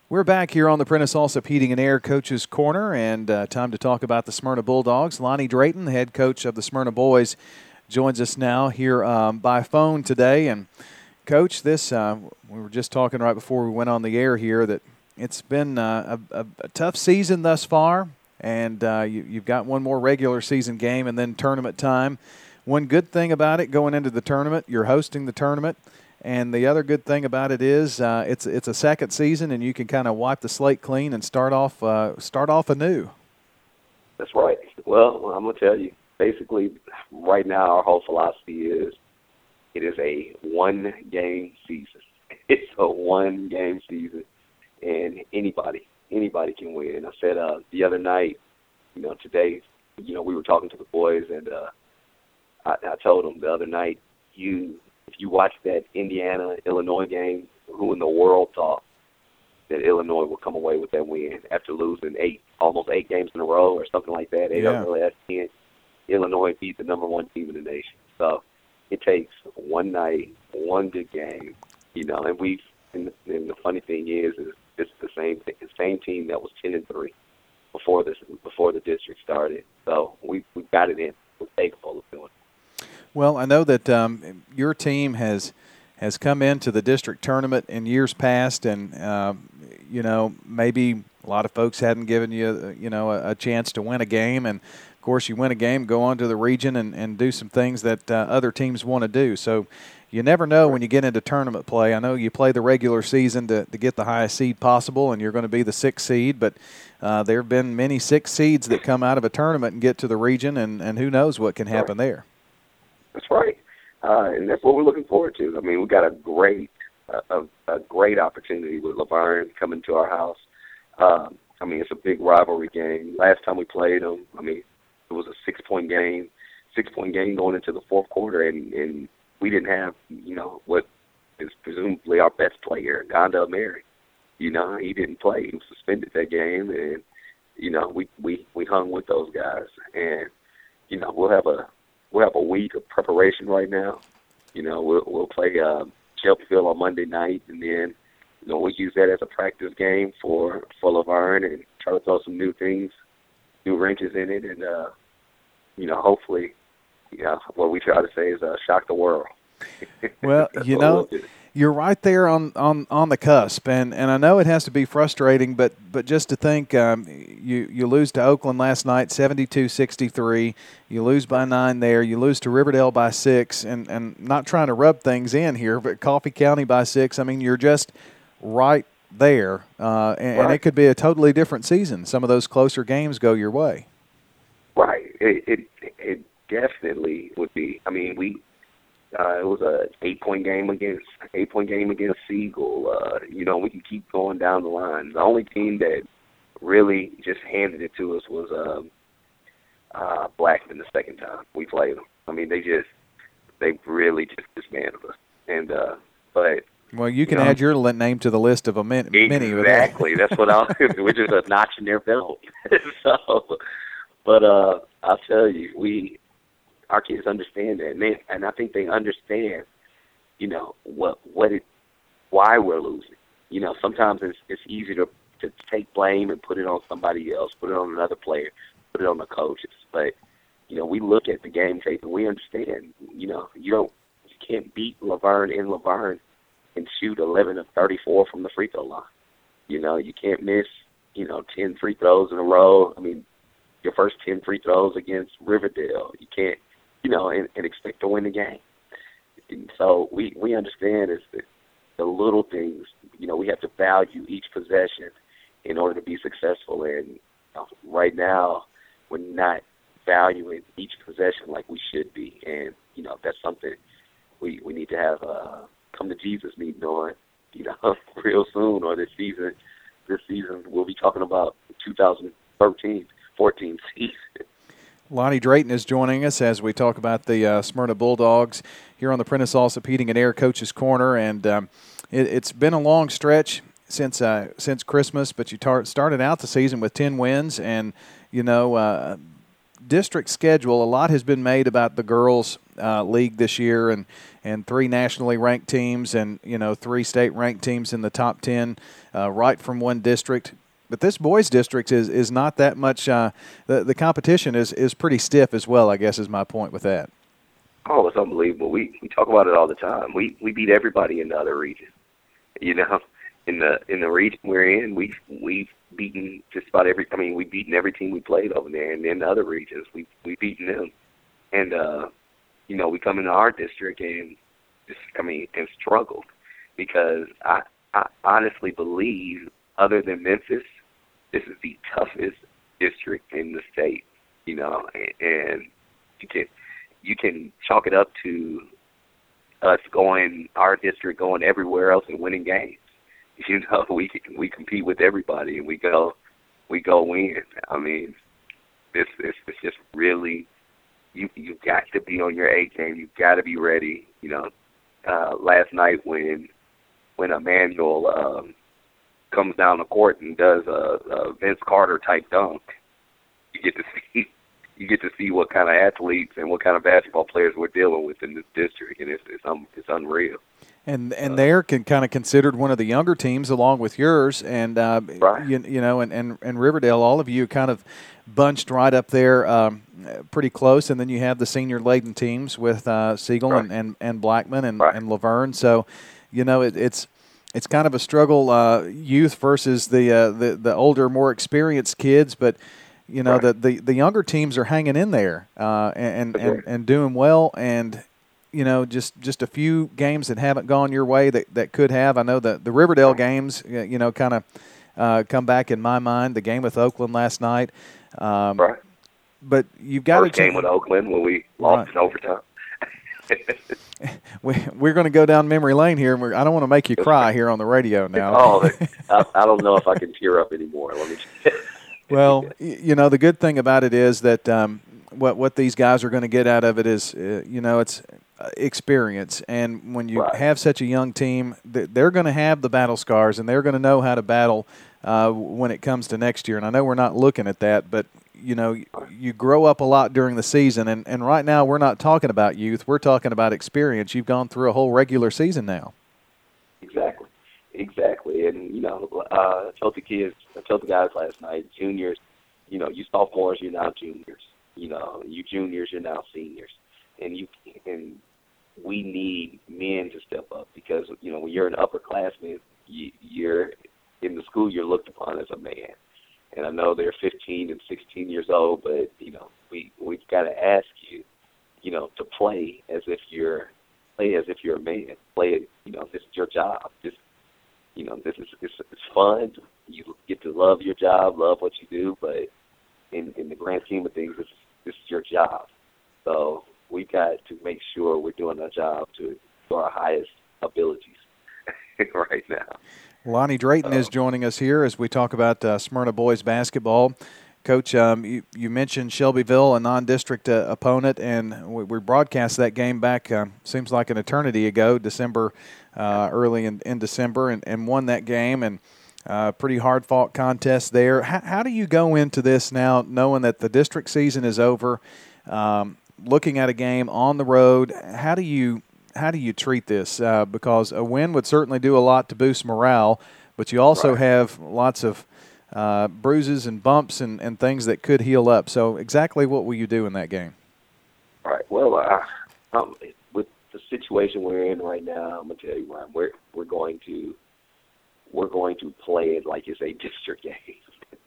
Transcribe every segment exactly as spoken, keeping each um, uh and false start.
We're back here on the Prentice Allsup Heating and Air Coach's Corner, and uh, time to talk about the Smyrna Bulldogs. Lonnie Drayton, the head coach of the Smyrna Boys, joins us now here um, by phone today. And, Coach, this uh, we were just talking right before we went on the air here that it's been uh, a, a, a tough season thus far, and uh, you, you've got one more regular season game and then tournament time. One good thing about it going into the tournament, you're hosting the tournament. And the other good thing about it is uh, it's it's a second season, and you can kind of wipe the slate clean and start off uh, start off anew. That's right. Well, I'm gonna tell you. Basically, right now our whole philosophy is it is a one-game season. It's a one-game season, and anybody anybody can win. I said uh, the other night, you know, today, you know, we were talking to the boys, and uh, I, I told them the other night, you. If you watch that Indiana-Illinois game, who in the world thought that Illinois would come away with that win after losing eight, almost eight games in a row or something like that? Eight yeah. of the last ten. Illinois beat the number one team in the nation. So it takes one night, one good game, you know. And we've and the, and the funny thing is, is it's the same the same team that was ten and three before this before the district started. So we we got it in. We're capable of doing it. Well, I know that um, your team has has come into the district tournament in years past, and uh, you know maybe a lot of folks hadn't given you you know a, a chance to win a game, and of course you win a game, go on to the region and, and do some things that uh, other teams want to do. So you never know when you get into tournament play. I know you play the regular season to, to get the highest seed possible, and you're going to be the sixth seed, but uh, there have been many six seeds that come out of a tournament and get to the region, and, and who knows what can happen there. That's right, uh, and that's what we're looking forward to. I mean, we got a great, uh, a, a great opportunity with Laverne coming to our house. Um, I mean, it's a big rivalry game. Last time we played them, I mean, it was a six-point game, six-point game going into the fourth quarter, and, and we didn't have, you know, what is presumably our best player, Gonda Mary. You know, he didn't play. He was suspended that game, and you know, we we we hung with those guys, and you know, we'll have a. We'll have a week of preparation right now. You know, we'll, we'll play uh, Shelbyville on Monday night, and then, you know, we'll use that as a practice game for, for Laverne and try to throw some new things, new wrenches in it, and, uh, you know, hopefully, you know, what we try to say is uh, shock the world. Well, you know, you're right there on, on, on the cusp, and, and I know it has to be frustrating, but but just to think, um, you, you lose to Oakland last night, seventy-two sixty-three. You lose by nine there. You lose to Riverdale by six, and, and not trying to rub things in here, but Coffee County by six. I mean, you're just right there, uh, and, right. and it could be a totally different season. Some of those closer games go your way. Right. It it, it definitely would be. I mean, we. Uh, it was a eight-point game against eight-point game against Siegel. Uh, you know, we can keep going down the line. The only team that really just handed it to us was um, uh, Blackman the second time we played them. I mean, they just they really just dismantled us. And uh, but well, you can you know, add your name to the list of a min- many. Exactly. That's what I'll. We're just a notch in their belt. so, but uh, I'll tell you, we. Our kids understand that, and, they, and I think they understand, you know, what what it, why we're losing. You know, sometimes it's it's easy to to take blame and put it on somebody else, put it on another player, put it on the coaches. But you know, we look at the game tape and we understand. You know, you don't you can't beat Laverne in Laverne and shoot eleven of thirty-four from the free throw line. You know, you can't miss you know ten free throws in a row. I mean, your first ten free throws against Riverdale, you can't. You know, and, and expect to win the game. And so we, we understand is the, the little things, you know, we have to value each possession in order to be successful. And you know, right now, we're not valuing each possession like we should be. And, you know, that's something we, we need to have a come to Jesus meeting on, you know, real soon, or this season. This season, we'll be talking about two thousand thirteen fourteen season. Lonnie Drayton is joining us as we talk about the uh, Smyrna Bulldogs here on the Prentice Allsup Heating and Air Coach's Corner. And um, it, it's been a long stretch since uh, since Christmas, but you tar- started out the season with ten wins, and you know uh, district schedule, a lot has been made about the girls' uh, league this year, and, and three nationally ranked teams, and you know three state ranked teams in the top ten, uh, right from one district. But this boys' district is is not that much. Uh, the the competition is is pretty stiff as well, I guess, is my point with that. Oh, it's unbelievable. We we talk about it all the time. We we beat everybody in the other region. You know, in the in the region we're in, we we've beaten just about every. I mean, we've beaten every team we played over there, and in the other regions, we we've beaten them. And uh, you know, we come into our district and just, I mean, and struggled because I I honestly believe, other than Memphis, this is the toughest district in the state. You know, and, and you can. You can chalk it up to us going, our district going everywhere else and winning games. You know, we we compete with everybody and we go, we go win. I mean, this this is just really, you you got to be on your A game. You got to be ready. You know, uh, last night when when Emmanuel um, comes down the court and does a, a Vince Carter type dunk, you get to see. You get to see what kind of athletes and what kind of basketball players we're dealing with in this district, and it's it's, um, it's unreal. And and uh, they're can, kind of considered one of the younger teams along with yours, and uh, right. you, you know, and, and, and Riverdale, all of you kind of bunched right up there, um, pretty close. And then you have the senior laden teams with uh, Siegel right. and, and, and Blackman and, right. and Laverne. So, you know, it, it's it's kind of a struggle, uh, youth versus the uh, the the older, more experienced kids, but. You know, right. the, the, the younger teams are hanging in there uh, and, okay. and, and doing well. And, you know, just, just a few games that haven't gone your way that, that could have. I know that the Riverdale games, you know, kind of uh, come back in my mind. The game with Oakland last night. Um, right. But you've got First to game with Oakland when we lost right. in overtime. we, we're going to go down memory lane here. And we're, I don't want to make you cry here on the radio now. oh, I, I don't know if I can tear up anymore. Let me Well, you know, the good thing about it is that um, what what these guys are going to get out of it is, uh, you know, it's experience. And when you right. have such a young team, they're going to have the battle scars, and they're going to know how to battle uh, when it comes to next year. And I know we're not looking at that, but, you know, you grow up a lot during the season. And, and right now we're not talking about youth. We're talking about experience. You've gone through a whole regular season now. Exactly. Exactly, and you know, uh, I told the kids, I told the guys last night, juniors, you know, you sophomores, you're now juniors. You know, you juniors, you're now seniors, and you and we need men to step up because you know when you're an upperclassman, you, you're in the school, you're looked upon as a man. And I know they're fifteen and sixteen years old, but you know, we we've got to ask you, you know, to play as if you're play as if you're a man. Play, you know, this is your job. This You know, this is it's, it's fun. You get to love your job, love what you do, but in, in the grand scheme of things, this, this is your job. So we've got to make sure we're doing our job to, to our highest abilities right now. Lonnie Drayton um, is joining us here as we talk about uh, Smyrna boys basketball. Coach, um, you, you mentioned Shelbyville, a non-district uh, opponent, and we, we broadcast that game back, uh, seems like an eternity ago, December, uh, early in, in December, and, and won that game, and uh, pretty hard-fought contest there. How, how do you go into this now, knowing that the district season is over, um, looking at a game on the road? How do you how do you treat this? Uh, because a win would certainly do a lot to boost morale, but you also right. have lots of Uh, bruises and bumps and, and things that could heal up. So exactly what will you do in that game? All right. Well, uh, um, with the situation we're in right now, I'm gonna tell you, Ryan, we're we're going to we're going to play it like it's a district game.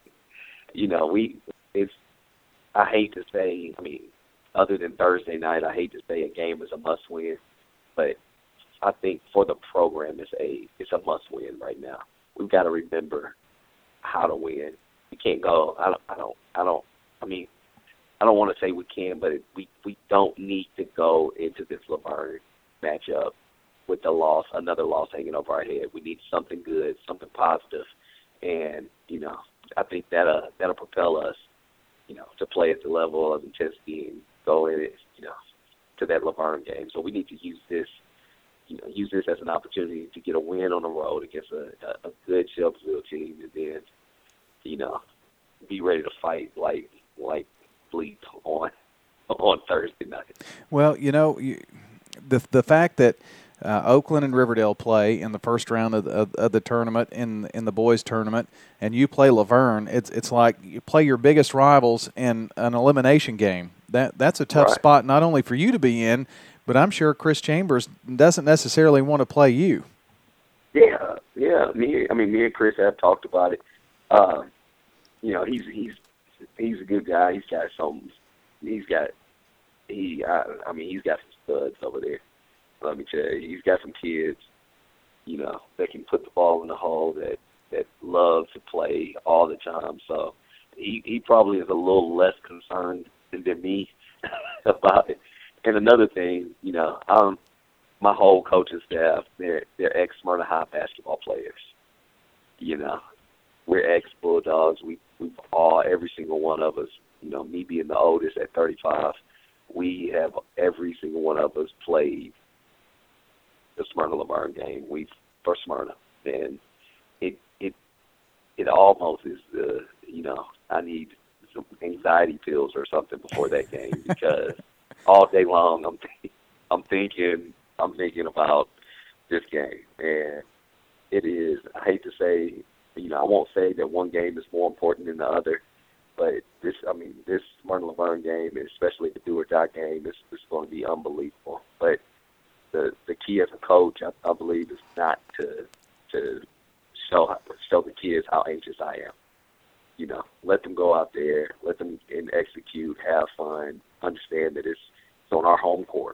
you know, we it's. I hate to say, I mean, other than Thursday night, I hate to say a game is a must-win, but I think for the program, it's a it's a must-win right now. We've got to remember how to win. We can't go. I don't. I don't. I don't. I mean, I don't want to say we can, but it, we we don't need to go into this Laverne matchup with the loss, another loss hanging over our head. We need something good, something positive, and you know, I think that'll that'll propel us, you know, to play at the level of intensity and go in it, you know, to that Laverne game. So we need to use this. You know, use this as an opportunity to get a win on the road against a, a, a good Shelbyville team, and then, you know, be ready to fight like like sleep on on Thursday night. Well, you know, you, the the fact that uh, Oakland and Riverdale play in the first round of the, of, of the tournament in in the boys tournament, and you play Laverne, it's it's like you play your biggest rivals in an elimination game. That that's a tough Right. spot not only for you to be in, but I'm sure Chris Chambers doesn't necessarily want to play you. Yeah, yeah. Me, I mean, me and Chris have talked about it. Uh, you know, he's he's he's a good guy. He's got some. He's got he. I, I mean, he's got some studs over there. Let me tell you, he's got some kids. You know, that can put the ball in the hole. That that love to play all the time. So he he probably is a little less concerned than, than me about it. And another thing, you know, um. my whole coaching staff, they're, they're ex-Smyrna High basketball players. You know, we're ex-Bulldogs. We, we've all, every single one of us, you know, me being the oldest at thirty-five, we have, every single one of us played the Smyrna Laverne game. We for Smyrna. And it, it, it almost is, the, you know, I need some anxiety pills or something before that game because all day long I'm, th- I'm thinking, I'm thinking about this game, and it is, I hate to say, you know, I won't say that one game is more important than the other, but this, I mean, this Smyrna Laverne game, especially the do or die game, is, is going to be unbelievable. But the the key as a coach, I, I believe, is not to to show show the kids how anxious I am. You know, let them go out there, let them and execute, have fun, understand that it's, it's on our home court.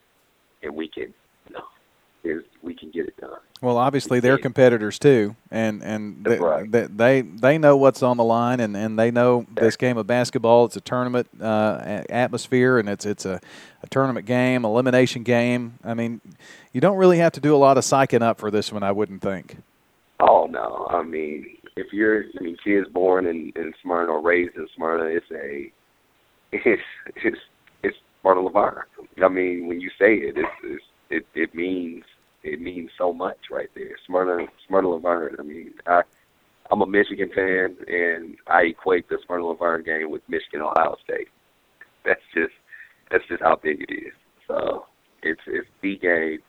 And we can, you know, is we can get it done. Well, obviously they're competitors too, and and they, right. they they they know what's on the line, and, and they know this game of basketball. It's a tournament uh, atmosphere, and it's it's a, a tournament game, elimination game. I mean, you don't really have to do a lot of psyching up for this one, I wouldn't think. Oh no, I mean, if you're, I mean, kids born in, in Smyrna or raised in Smyrna, it's a, it's it's it's Smyrna Laverne. I mean, when you say it, it's, it's, it it means it means so much right there. Smyrna Smyrna Laverne. I mean, I I'm a Michigan fan, and I equate the Smyrna Laverne game with Michigan Ohio State. That's just that's just how big it is. So it's it's the game,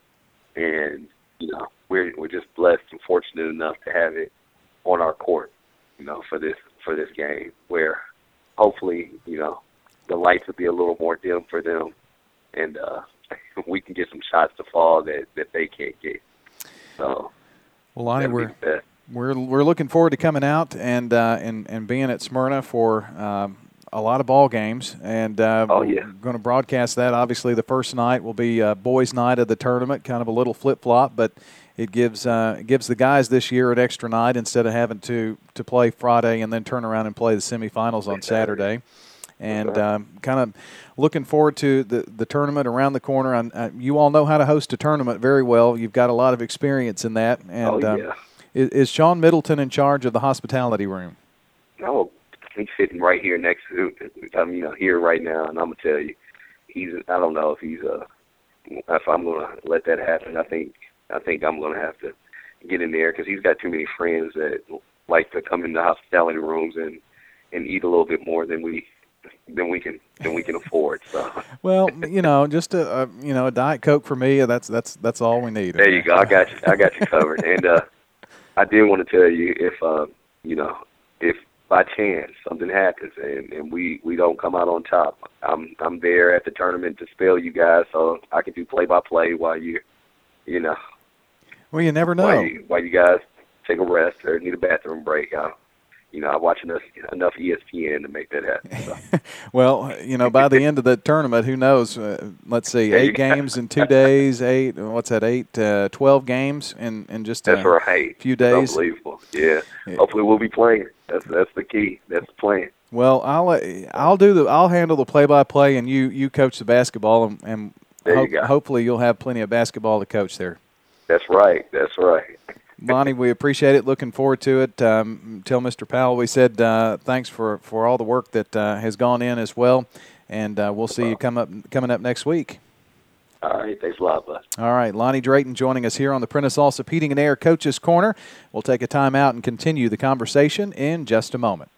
and you know we're we're just blessed and fortunate enough to have it on our court, you know, for this for this game where hopefully you know the lights will be a little more dim for them, and uh, we can get some shots to fall that, that they can't get. So, well, Lonnie, we're we're we're looking forward to coming out and uh, and and being at Smyrna for um, a lot of ball games, and uh, oh, yeah. we're going to broadcast that. Obviously, the first night will be uh, boys' night of the tournament, kind of a little flip flop, but it gives uh, it gives the guys this year an extra night instead of having to to play Friday and then turn around and play the semifinals on Saturday. And okay. um, kind of looking forward to the, the tournament around the corner. And, uh, you all know how to host a tournament very well. You've got a lot of experience in that. And oh, um, yeah. is, is Sean Middleton in charge of the hospitality room? No, he's sitting right here next to, I'm you know here right now, and I'm gonna tell you, he's. I don't know if he's uh if I'm gonna let that happen. I think I think I'm gonna have to get in there because he's got too many friends that like to come in the hospitality rooms and, and eat a little bit more than we. than we can than we can afford. So well, you know, just a, a you know a Diet Coke for me. That's that's that's all we need. There you go. I got you. I got you covered. And uh, I did want to tell you if uh, you know if by chance something happens and, and we, we don't come out on top, I'm I'm there at the tournament to spell you guys, so I can do play by play while you you know. Well, you never know. While you, while you guys take a rest or need a bathroom break, I'll, You know, I watch enough, enough E S P N to make that happen. So. Well, you know, by the end of the tournament, who knows? Uh, let's see, eight games in two days, eight, what's that, eight, uh, twelve games in, in just that's a right. few days. Unbelievable, yeah. yeah. Hopefully we'll be playing. That's that's the key. That's the plan. Well, I'll I'll do the I'll handle the play-by-play, and you, you coach the basketball, and, and there ho- you go. hopefully you'll have plenty of basketball to coach there. That's right. That's right. Lonnie, we appreciate it. Looking forward to it. Um, tell Mister Powell we said uh, thanks for, for all the work that uh, has gone in as well, and uh, we'll see you come up coming up next week. All right. Thanks a lot, bud. All right. Lonnie Drayton joining us here on the Prentice Allsup Heating and Air Coaches Corner. We'll take a time out and continue the conversation in just a moment.